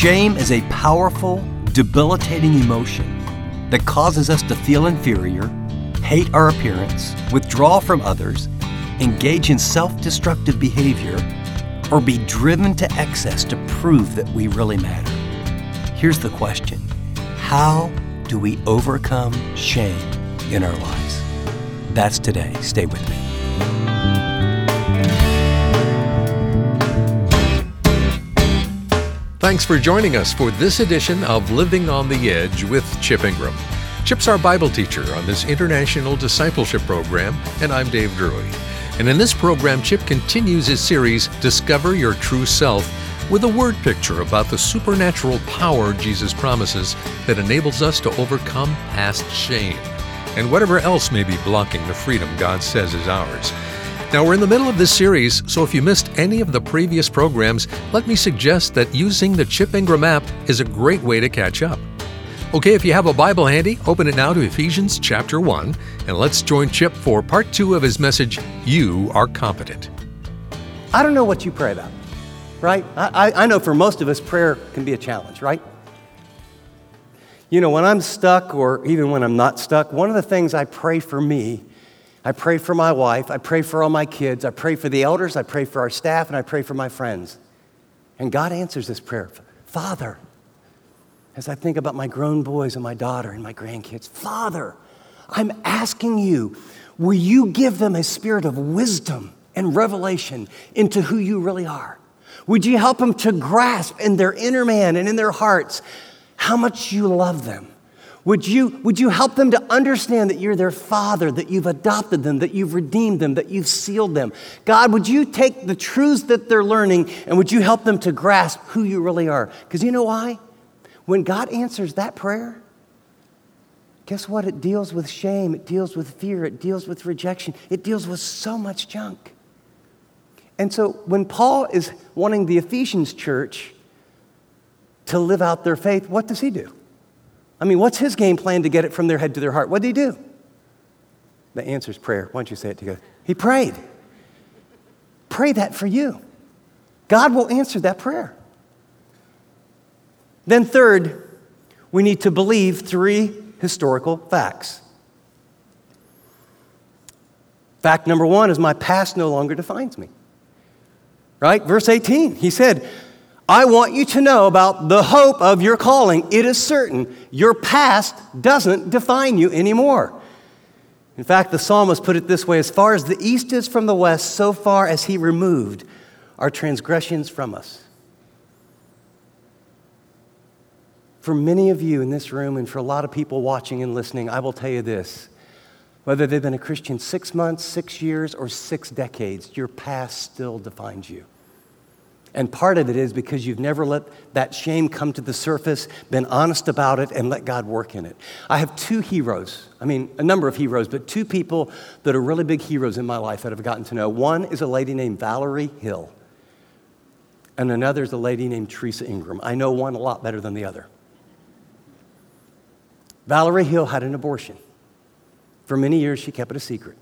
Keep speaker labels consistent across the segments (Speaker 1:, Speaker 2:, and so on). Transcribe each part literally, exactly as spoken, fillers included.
Speaker 1: Shame is a powerful, debilitating emotion that causes us to feel inferior, hate our appearance, withdraw from others, engage in self-destructive behavior, or be driven to excess to prove that we really matter. Here's the question: how do we overcome shame in our lives? That's today. Stay with me.
Speaker 2: Thanks for joining us for this edition of Living on the Edge with Chip Ingram. Chip's our Bible teacher on this international discipleship program, and I'm Dave Drury. And in this program, Chip continues his series, Discover Your True Self, with a word picture about the supernatural power Jesus promises that enables us to overcome past shame and whatever else may be blocking the freedom God says is ours. Now, we're in the middle of this series, so if you missed any of the previous programs, let me suggest that using the Chip Ingram app is a great way to catch up. Okay, if you have a Bible handy, open it now to Ephesians chapter one, and let's join Chip for part two of his message, You Are Competent.
Speaker 3: I don't know what you pray about, right? I, I know for most of us, prayer can be a challenge, right? You know, when I'm stuck, or even when I'm not stuck, one of the things I pray for me, I pray for my wife, I pray for all my kids, I pray for the elders, I pray for our staff, and I pray for my friends. And God answers this prayer. Father, as I think about my grown boys and my daughter and my grandkids, Father, I'm asking you, will you give them a spirit of wisdom and revelation into who you really are? Would you help them to grasp in their inner man and in their hearts how much you love them? Would you, would you help them to understand that you're their Father, that you've adopted them, that you've redeemed them, that you've sealed them? God, would you take the truths that they're learning and would you help them to grasp who you really are? Because you know why? When God answers that prayer, guess what? It deals with shame, it deals with fear, it deals with rejection, it deals with so much junk. And so when Paul is wanting the Ephesians church to live out their faith, what does he do? I mean, what's his game plan to get it from their head to their heart? What did he do? The answer is prayer. Why don't you say it together? He prayed. Pray that for you. God will answer that prayer. Then third, we need to believe three historical facts. Fact number one is my past no longer defines me. Right? Verse eighteen, he said, I want you to know about the hope of your calling. It is certain your past doesn't define you anymore. In fact, the psalmist put it this way: as far as the east is from the west, so far as he removed our transgressions from us. For many of you in this room and for a lot of people watching and listening, I will tell you this: whether they've been a Christian six months, six years, or six decades, your past still defines you. And part of it is because you've never let that shame come to the surface, been honest about it, and let God work in it. I have two heroes, I mean, a number of heroes, but two people that are really big heroes in my life that I've gotten to know. One is a lady named Valerie Hill, and another is a lady named Teresa Ingram. I know one a lot better than the other. Valerie Hill had an abortion. For many years, she kept it a secret.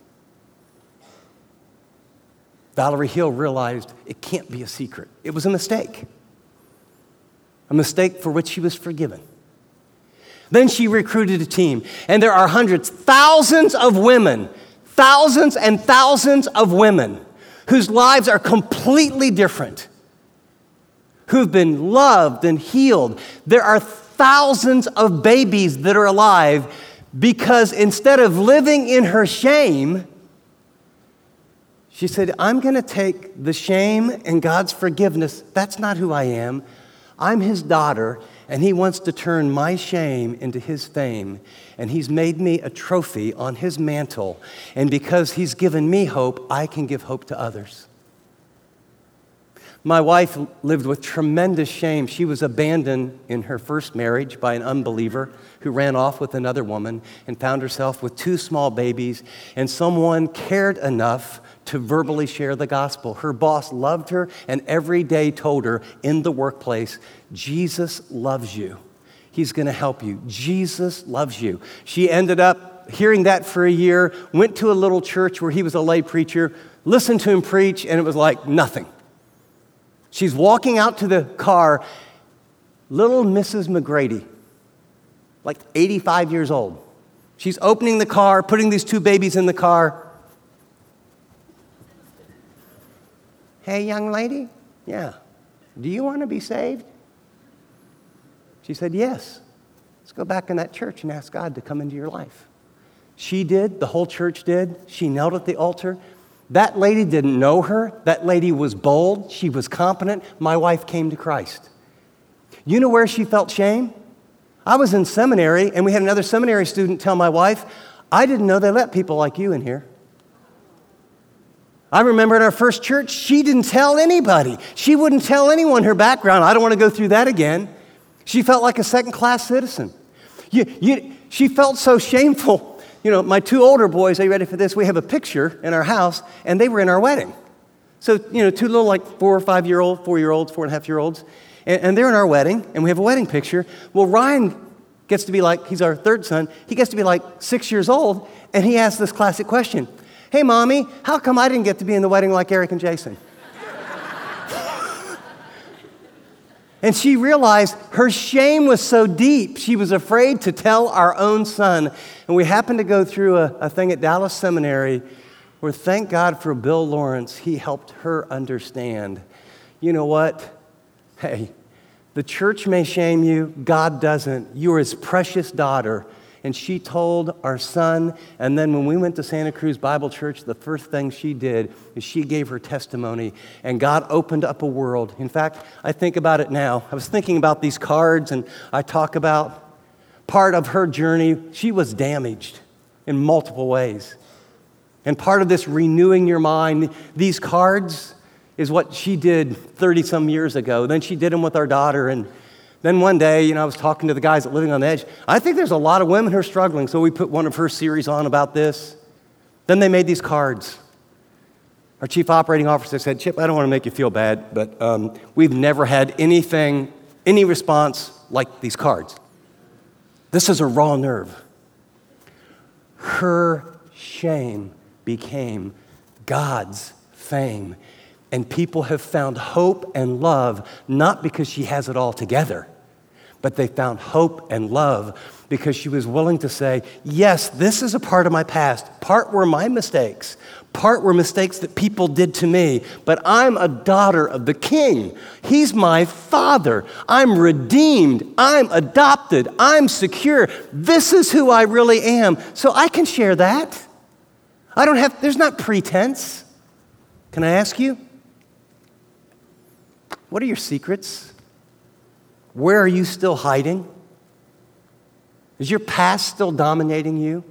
Speaker 3: Valerie Hill realized it can't be a secret. It was a mistake. A mistake for which she was forgiven. Then she recruited a team, and there are hundreds, thousands of women, thousands and thousands of women whose lives are completely different, who've been loved and healed. There are thousands of babies that are alive because instead of living in her shame, she said, I'm going to take the shame and God's forgiveness. That's not who I am. I'm his daughter, and he wants to turn my shame into his fame. And he's made me a trophy on his mantle. And because he's given me hope, I can give hope to others. My wife lived with tremendous shame. She was abandoned in her first marriage by an unbeliever who ran off with another woman and found herself with two small babies, and someone cared enough to verbally share the gospel. Her boss loved her and every day told her in the workplace, Jesus loves you. He's going to help you. Jesus loves you. She ended up hearing that for a year, went to a little church where he was a lay preacher, listened to him preach, and it was like nothing. She's walking out to the car little Missus McGrady, like eighty-five years old. She's opening the car, putting these two babies in the car. Hey, young lady, yeah, do you want to be saved? She said, yes. Let's go back in that church and ask God to come into your life. She did, the whole church did. She knelt at the altar. That lady didn't know her. That lady was bold. She was competent. My wife came to Christ. You know where she felt shame? I was in seminary, and we had another seminary student tell my wife, I didn't know they let people like you in here. I remember at our first church, she didn't tell anybody. She wouldn't tell anyone her background. I don't want to go through that again. She felt like a second-class citizen. You, you, she felt so shameful. You know, my two older boys, are you ready for this? We have a picture in our house, and they were in our wedding. So, you know, two little like four or five-year-old, four-year-olds, four-and-a-half-year-olds, and, and they're in our wedding, and we have a wedding picture. Well, Ryan gets to be like, he's our third son, he gets to be like six years old, and he asks this classic question, hey, Mommy, how come I didn't get to be in the wedding like Eric and Jason? And she realized her shame was so deep, she was afraid to tell our own son. And we happened to go through a, a thing at Dallas Seminary where, thank God for Bill Lawrence, he helped her understand. You know what? Hey, the church may shame you, God doesn't. You're his precious daughter. And she told our son, and then when we went to Santa Cruz Bible Church, the first thing she did is she gave her testimony, and God opened up a world. In fact, I think about it now. I was thinking about these cards, and I talk about part of her journey. She was damaged in multiple ways. And part of this renewing your mind, these cards is what she did thirty-some years ago. Then she did them with our daughter, and then one day, you know, I was talking to the guys at Living on the Edge. I think there's a lot of women who are struggling, so we put one of her series on about this. Then they made these cards. Our chief operating officer said, Chip, I don't want to make you feel bad, but um, we've never had anything, any response like these cards. This is a raw nerve. Her shame became God's fame. And people have found hope and love, not because she has it all together, but they found hope and love because she was willing to say, yes, this is a part of my past. Part were my mistakes. Part were mistakes that people did to me. But I'm a daughter of the King. He's my father. I'm redeemed. I'm adopted. I'm secure. This is who I really am. So I can share that. I don't have, there's not pretense. Can I ask you? What are your secrets? Where are you still hiding? Is your past still dominating you?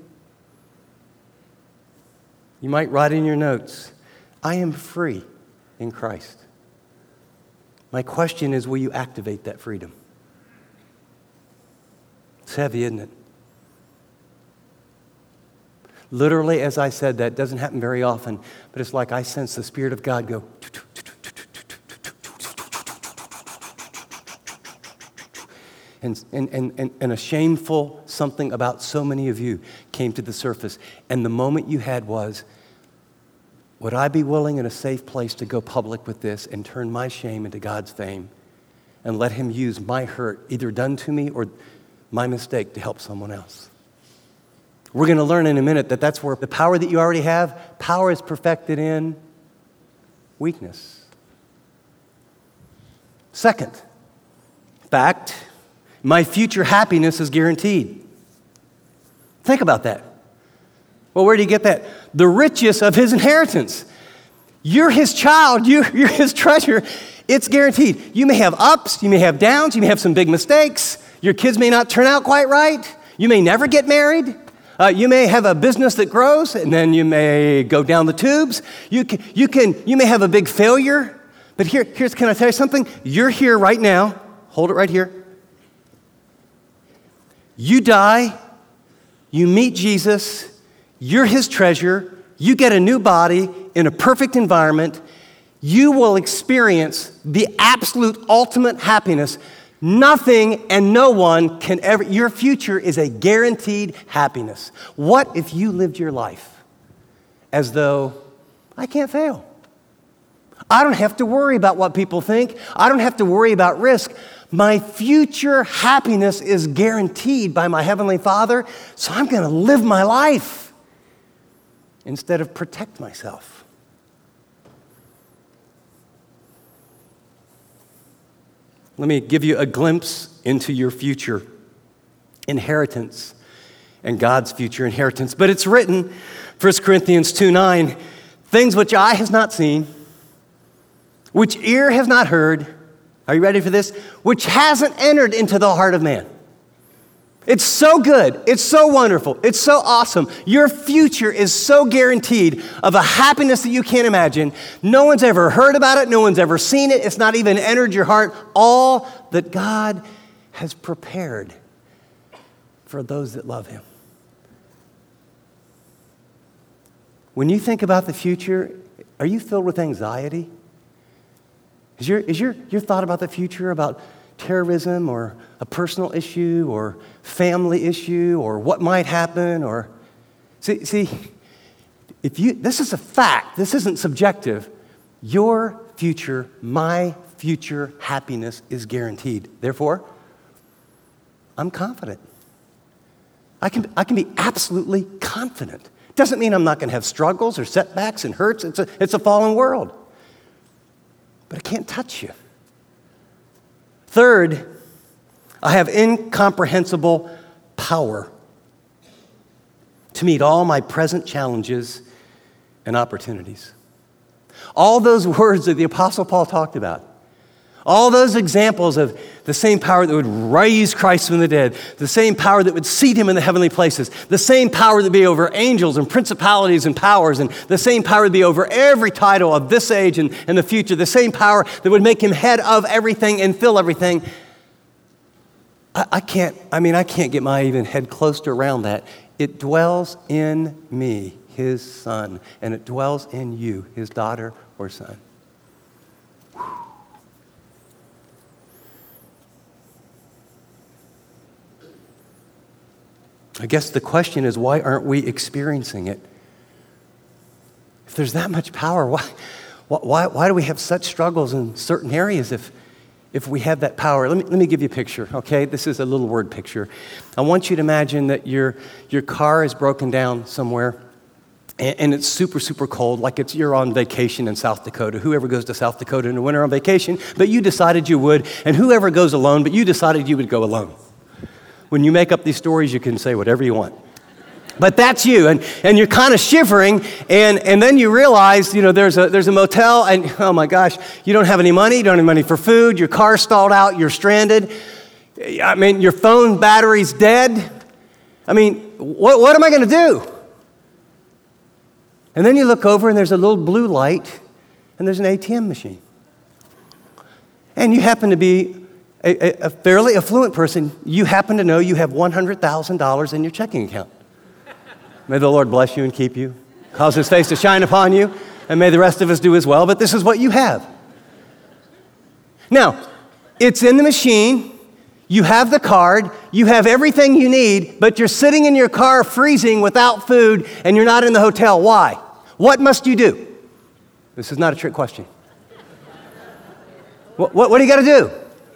Speaker 3: You might write in your notes, I am free in Christ. My question is, will you activate that freedom? It's heavy, isn't it? Literally, as I said that, doesn't happen very often, but it's like I sense the Spirit of God go, And, and, and, and a shameful something about so many of you came to the surface. And the moment you had was, would I be willing in a safe place to go public with this and turn my shame into God's fame and let him use my hurt, either done to me or my mistake, to help someone else? We're going to learn in a minute that that's where the power that you already have, power is perfected in weakness. Second fact, my future happiness is guaranteed. Think about that. Well, where do you get that? The richest of his inheritance. You're his child. You're, you're his treasure. It's guaranteed. You may have ups. You may have downs. You may have some big mistakes. Your kids may not turn out quite right. You may never get married. Uh, you may have a business that grows, and then you may go down the tubes. You can, you can, you may have a big failure. But here, here's, can I tell you something? You're here right now. Hold it right here. You die, you meet Jesus, you're his treasure, you get a new body in a perfect environment, you will experience the absolute ultimate happiness. Nothing and no one can ever, your future is a guaranteed happiness. What if you lived your life as though, I can't fail? I don't have to worry about what people think. I don't have to worry about risk. My future happiness is guaranteed by my Heavenly Father, so I'm going to live my life instead of protect myself. Let me give you a glimpse into your future inheritance and God's future inheritance. But it's written, First Corinthians two nine, things which eye has not seen, which ear has not heard, are you ready for this? Which hasn't entered into the heart of man. It's so good. It's so wonderful. It's so awesome. Your future is so guaranteed of a happiness that you can't imagine. No one's ever heard about it. No one's ever seen it. It's not even entered your heart. All that God has prepared for those that love Him. When you think about the future, are you filled with anxiety? Is your, is your, your thought about the future about terrorism or a personal issue or family issue or what might happen? Or see, see, if you, this is a fact. This isn't subjective. Your future, my future happiness is guaranteed. Therefore, I'm confident. I can, I can be absolutely confident. Doesn't mean I'm not going to have struggles or setbacks and hurts. It's a, it's a fallen world. But it can't touch you. Third, I have incomprehensible power to meet all my present challenges and opportunities. All those words that the Apostle Paul talked about, all those examples of the same power that would raise Christ from the dead, the same power that would seat him in the heavenly places, the same power that would be over angels and principalities and powers, and the same power that would be over every title of this age and, and the future, the same power that would make him head of everything and fill everything. I, I can't, I mean, I can't get my even head close to around that. It dwells in me, his son, and it dwells in you, his daughter or son. I guess the question is, why aren't we experiencing it? If there's that much power, why, why, why do we have such struggles in certain areas if, if we have that power? Let me, let me give you a picture, okay? This is a little word picture. I want you to imagine that your, your car is broken down somewhere, and, and it's super, super cold, like it's you're on vacation in South Dakota. Whoever goes to South Dakota in the winter on vacation, but you decided you would, and whoever goes alone, but you decided you would go alone. When you make up these stories, you can say whatever you want. But that's you, and, and you're kind of shivering, and, and then you realize, you know, there's a there's a motel, and oh my gosh, you don't have any money, you don't have money for food, your car's stalled out, you're stranded. I mean, your phone battery's dead. I mean, what, what am I going to do? And then you look over, and there's a little blue light, and there's an A T M machine. And you happen to be A, a fairly affluent person, you happen to know you have one hundred thousand dollars in your checking account. May the Lord bless you and keep you, cause his face to shine upon you, and may the rest of us do as well, but this is what you have. Now, it's in the machine, you have the card, you have everything you need, but you're sitting in your car freezing without food, and you're not in the hotel. Why? What must you do? This is not a trick question. What, what, what do you got to do?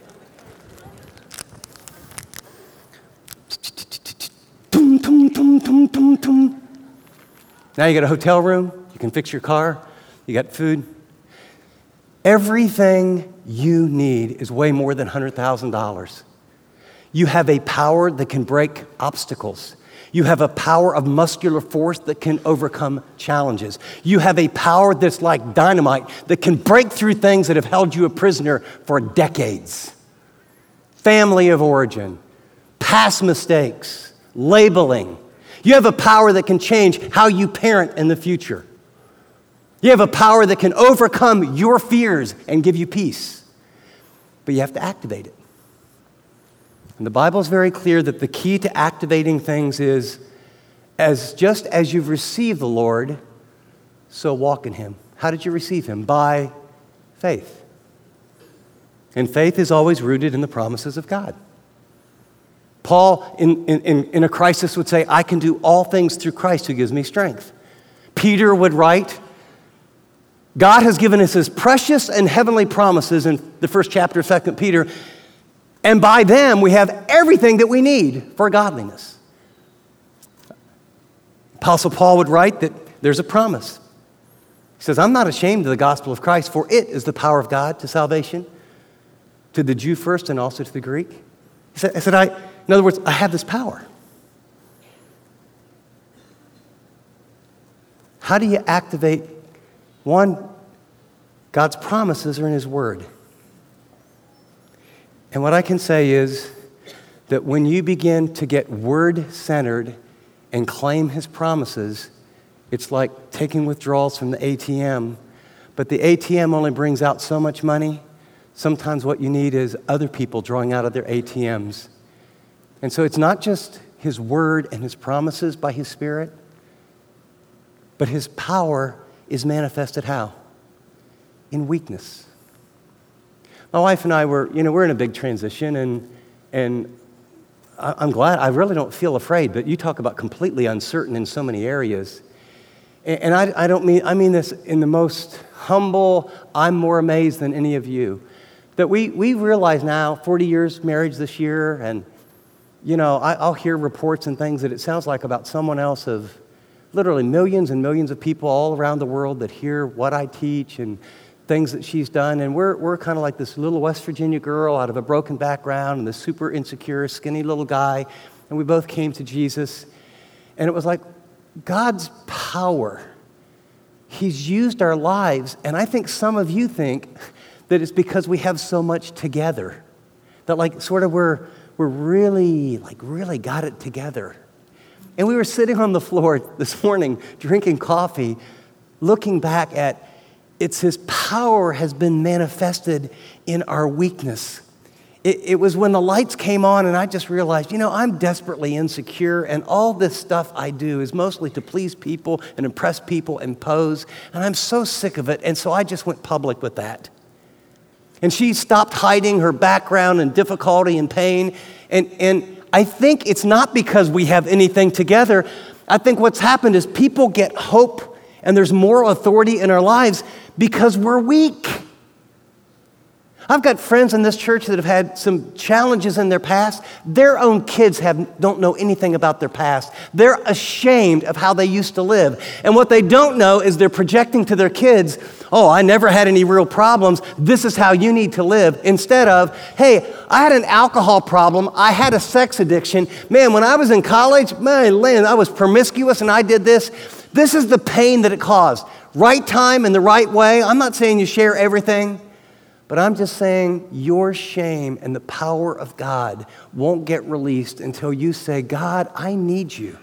Speaker 3: Tum, tum, tum, tum, tum. Now you got a hotel room, you can fix your car, you got food. Everything you need is way more than one hundred thousand dollars. You have a power that can break obstacles. You have a power of muscular force that can overcome challenges. You have a power that's like dynamite that can break through things that have held you a prisoner for decades. Family of origin, past mistakes, labeling. You have a power that can change how you parent in the future. You have a power that can overcome your fears and give you peace. But you have to activate it. And the Bible is very clear that the key to activating things is, as just as you've received the Lord, so walk in him. How did you receive him? By faith. And faith is always rooted in the promises of God. Paul, in, in, in a crisis, would say, I can do all things through Christ who gives me strength. Peter would write, God has given us his precious and heavenly promises in the first chapter of Second Peter, and by them we have everything that we need for godliness. Apostle Paul would write that there's a promise. He says, I'm not ashamed of the gospel of Christ, for it is the power of God to salvation, to the Jew first and also to the Greek. He said, I said, I, in other words, I have this power. How do you activate, one, God's promises are in his word. And what I can say is that when you begin to get word-centered and claim his promises, it's like taking withdrawals from the A T M. But the A T M only brings out so much money. Sometimes what you need is other people drawing out of their A T Ms. And so it's not just his word and his promises by his Spirit, but his power is manifested how? In weakness. My wife and I were, you know, we're in a big transition, and and I'm glad. I really don't feel afraid, but you talk about completely uncertain in so many areas. And I, I don't mean, I mean this in the most humble, I'm more amazed than any of you, that we, we realize now, forty years marriage this year, and, you know, I, I'll hear reports and things that it sounds like about someone else of literally millions and millions of people all around the world that hear what I teach and things that she's done. And we're, we're kind of like this little West Virginia girl out of a broken background and this super insecure, skinny little guy. And we both came to Jesus. And it was like God's power. He's used our lives. And I think some of you think that it's because we have so much together. That like sort of we're, we're really, like really got it together. And we were sitting on the floor this morning drinking coffee, looking back at it's his power has been manifested in our weakness. It, it was when the lights came on and I just realized, you know, I'm desperately insecure, and all this stuff I do is mostly to please people and impress people and pose, and I'm so sick of it, and so I just went public with that. And she stopped hiding her background and difficulty and pain, and and I think it's not because we have anything together. I think what's happened is people get hope and there's moral authority in our lives because we're weak. I've got friends in this church that have had some challenges in their past. Their own kids have, don't know anything about their past. They're ashamed of how they used to live. And what they don't know is they're projecting to their kids, oh, I never had any real problems. This is how you need to live. Instead of, hey, I had an alcohol problem. I had a sex addiction. Man, when I was in college, man, I was promiscuous and I did this. This is the pain that it caused. Right time and the right way. I'm not saying you share everything. But I'm just saying your shame and the power of God won't get released until you say, God, I need you.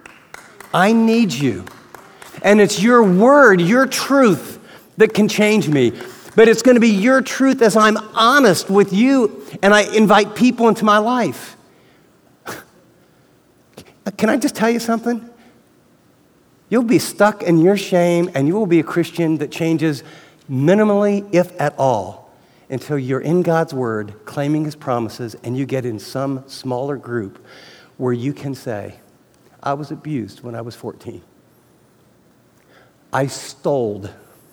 Speaker 3: I need you. And it's your word, your truth that can change me. But it's going to be your truth as I'm honest with you and I invite people into my life. Can I just tell you something? You'll be stuck in your shame and you will be a Christian that changes minimally, if at all, until you're in God's word, claiming his promises, and you get in some smaller group where you can say, I was abused when I was fourteen. I stole.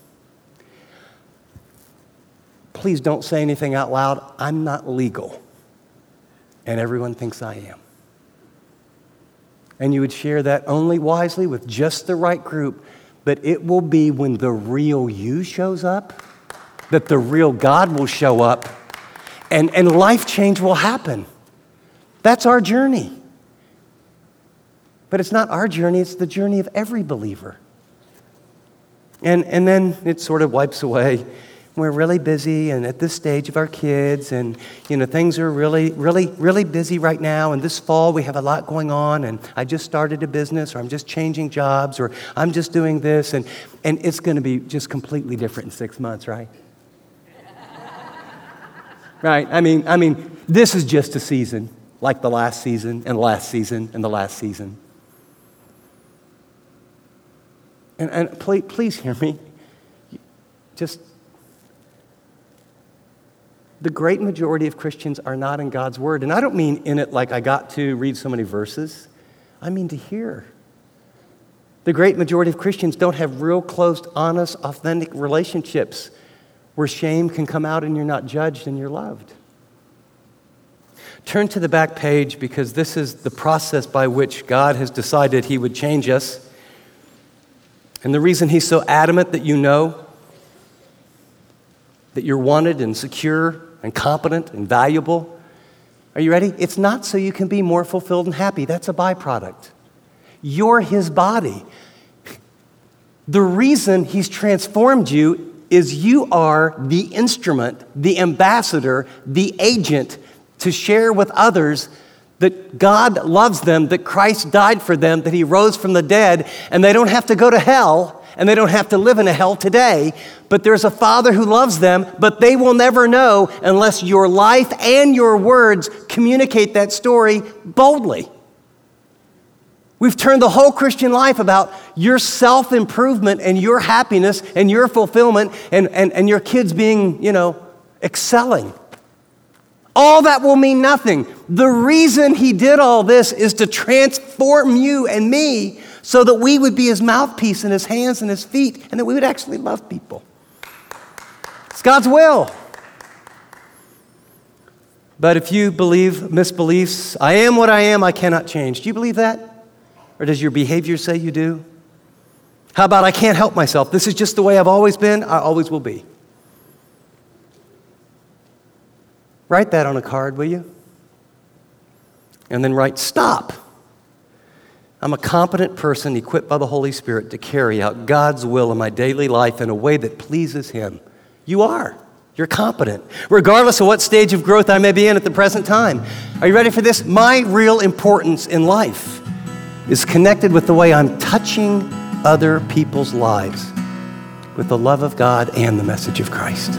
Speaker 3: Please don't say anything out loud. I'm not legal. And everyone thinks I am. And you would share that only wisely with just the right group, but it will be when the real you shows up that the real God will show up and, and life change will happen. That's our journey. But it's not our journey, it's the journey of every believer. And, and then it sort of wipes away. We're really busy, and at this stage of our kids, and you know things are really, really, really busy right now. And this fall we have a lot going on, and I just started a business, or I'm just changing jobs, or I'm just doing this, and, and it's going to be just completely different in six months, right? Right, I mean, I mean, this is just a season, like the last season, and the last season, and the last season. And, and please, please hear me. Just, the great majority of Christians are not in God's word. And I don't mean in it like I got to read so many verses. I mean to hear. The great majority of Christians don't have real, close, honest, authentic relationships where shame can come out and you're not judged and you're loved. Turn to the back page because this is the process by which God has decided He would change us. And the reason He's so adamant that you know that you're wanted and secure and competent and valuable. Are you ready? It's not so you can be more fulfilled and happy. That's a byproduct. You're His body. The reason He's transformed you is you are the instrument, the ambassador, the agent to share with others that God loves them, that Christ died for them, that He rose from the dead, and they don't have to go to hell, and they don't have to live in a hell today, but there's a Father who loves them, but they will never know unless your life and your words communicate that story boldly. We've turned the whole Christian life about your self-improvement and your happiness and your fulfillment and, and, and your kids being, you know, excelling. All that will mean nothing. The reason He did all this is to transform you and me so that we would be His mouthpiece and His hands and His feet and that we would actually love people. It's God's will. But if you believe misbeliefs, I am what I am, I cannot change. Do you believe that? Or does your behavior say you do? How about I can't help myself? This is just the way I've always been, I always will be. Write that on a card, will you? And then write, stop. I'm a competent person equipped by the Holy Spirit to carry out God's will in my daily life in a way that pleases Him. You are. You're competent, regardless of what stage of growth I may be in at the present time. Are you ready for this? My real importance in life is connected with the way I'm touching other people's lives with the love of God and the message of Christ.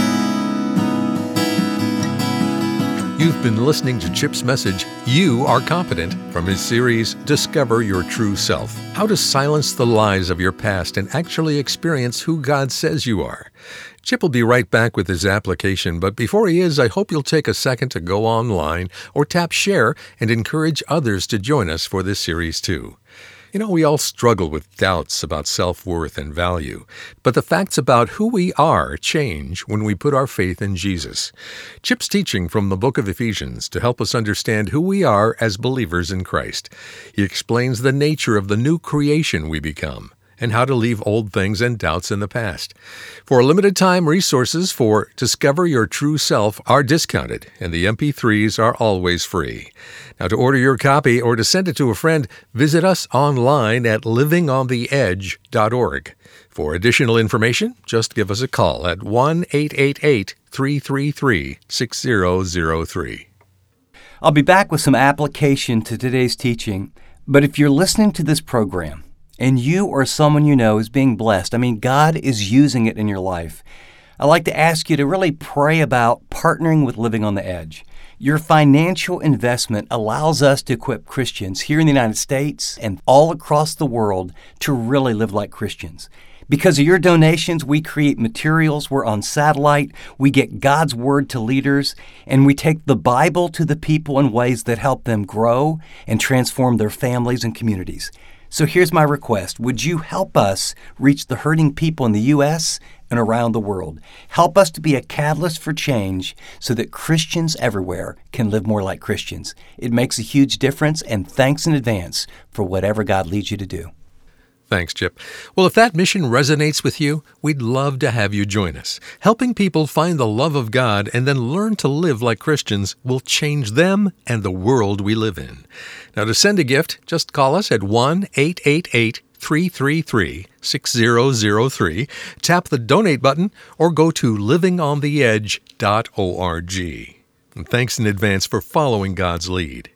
Speaker 2: You've been listening to Chip's message, You Are Competent, from his series, Discover Your True Self. How to silence the lies of your past and actually experience who God says you are. Chip will be right back with his application, but before he is, I hope you'll take a second to go online or tap share and encourage others to join us for this series too. You know, we all struggle with doubts about self-worth and value, but the facts about who we are change when we put our faith in Jesus. Chip's teaching from the book of Ephesians to help us understand who we are as believers in Christ. He explains the nature of the new creation we become and how to leave old things and doubts in the past. For a limited time, resources for Discover Your True Self are discounted, and the M P threes are always free. Now, to order your copy or to send it to a friend, visit us online at living on the edge dot org. For additional information, just give us a call at one eight eight eight, three three three, six zero zero three.
Speaker 1: I'll be back with some application to today's teaching, but if you're listening to this program, and you or someone you know is being blessed, I mean, God is using it in your life, I'd like to ask you to really pray about partnering with Living on the Edge. Your financial investment allows us to equip Christians here in the United States and all across the world to really live like Christians. Because of your donations, we create materials, we're on satellite, we get God's Word to leaders, and we take the Bible to the people in ways that help them grow and transform their families and communities. So here's my request. Would you help us reach the hurting people in the U S and around the world? Help us to be a catalyst for change so that Christians everywhere can live more like Christians. It makes a huge difference, and thanks in advance for whatever God leads you to do.
Speaker 2: Thanks, Chip. Well, if that mission resonates with you, we'd love to have you join us. Helping people find the love of God and then learn to live like Christians will change them and the world we live in. Now, to send a gift, just call us at one eight eight eight, three three three, six zero zero three, tap the donate button, or go to living on the edge dot org. And thanks in advance for following God's lead.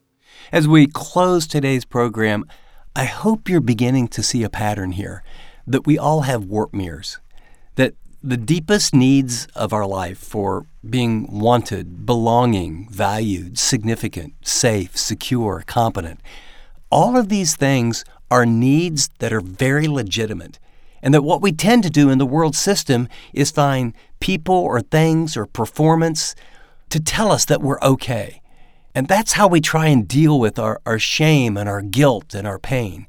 Speaker 1: As we close today's program, I hope you're beginning to see a pattern here, that we all have warped mirrors, that the deepest needs of our life for being wanted, belonging, valued, significant, safe, secure, competent, all of these things are needs that are very legitimate, and that what we tend to do in the world system is find people or things or performance to tell us that we're okay. And that's how we try and deal with our, our shame and our guilt and our pain.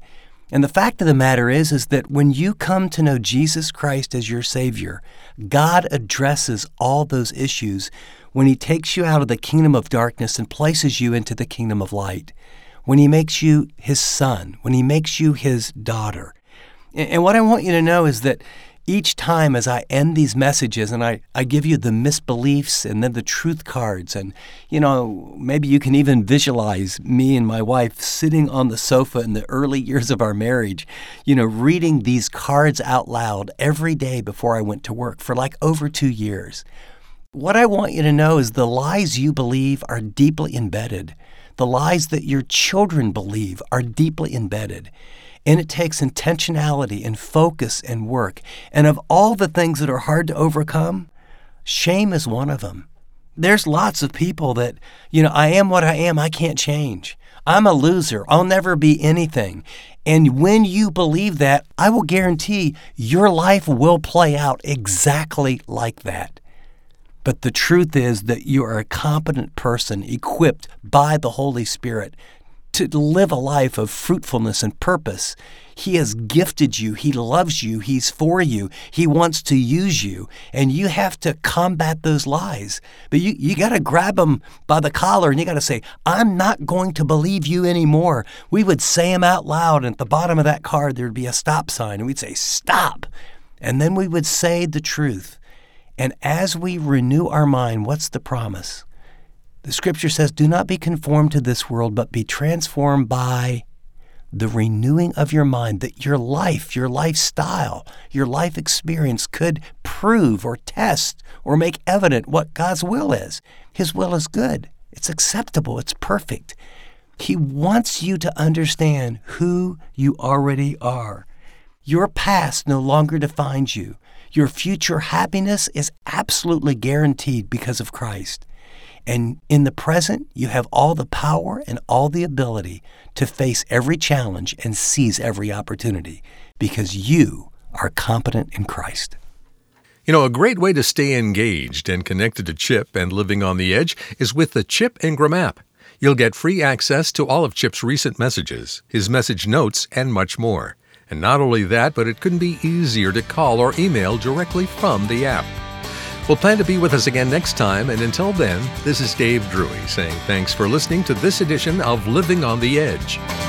Speaker 1: And the fact of the matter is, is that when you come to know Jesus Christ as your Savior, God addresses all those issues when He takes you out of the kingdom of darkness and places you into the kingdom of light, when He makes you His son, when He makes you His daughter. And what I want you to know is that each time as I end these messages and I, I give you the misbeliefs and then the truth cards, and, you know, maybe you can even visualize me and my wife sitting on the sofa in the early years of our marriage, you know, reading these cards out loud every day before I went to work for like over two years. What I want you to know is the lies you believe are deeply embedded. The lies that your children believe are deeply embedded. And it takes intentionality and focus and work. And of all the things that are hard to overcome, shame is one of them. There's lots of people that, you know, I am what I am, I can't change. I'm a loser, I'll never be anything. And when you believe that, I will guarantee your life will play out exactly like that. But the truth is that you are a competent person equipped by the Holy Spirit to live a life of fruitfulness and purpose. He has gifted you. He loves you. He's for you. He wants to use you. And you have to combat those lies. But you, you got to grab them by the collar and you got to say, I'm not going to believe you anymore. We would say them out loud. And at the bottom of that card, there would be a stop sign. And we'd say, stop. And then we would say the truth. And as we renew our mind, what's the promise? The scripture says, do not be conformed to this world, but be transformed by the renewing of your mind, that your life, your lifestyle, your life experience could prove or test or make evident what God's will is. His will is good. It's acceptable. It's perfect. He wants you to understand who you already are. Your past no longer defines you. Your future happiness is absolutely guaranteed because of Christ. And in the present, you have all the power and all the ability to face every challenge and seize every opportunity because you are competent in Christ.
Speaker 2: You know, a great way to stay engaged and connected to Chip and Living on the Edge is with the Chip Ingram app. You'll get free access to all of Chip's recent messages, his message notes, and much more. And not only that, but it couldn't be easier to call or email directly from the app. We'll plan to be with us again next time, and until then, this is Dave Drury saying thanks for listening to this edition of Living on the Edge.